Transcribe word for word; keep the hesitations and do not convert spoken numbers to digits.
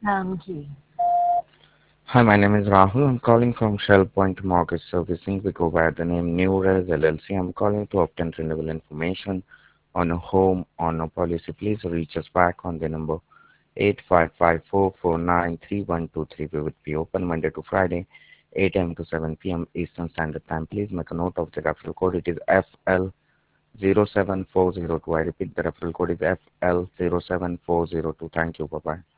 Um, ji. Hi, my name is Rahul. I'm calling from Shell Point Mortgage Servicing. We go by the name Newres L L C. I'm calling to obtain renewal information on a home on a policy. Please reach us back on the number eight five five four four nine three one two three. We would be open Monday to Friday, eight a m to seven p m Eastern Standard Time. Please make a note of the referral code. It is F L zero seven four zero two. I repeat, the referral code is F L zero seven four zero two. Thank you. Bye-bye.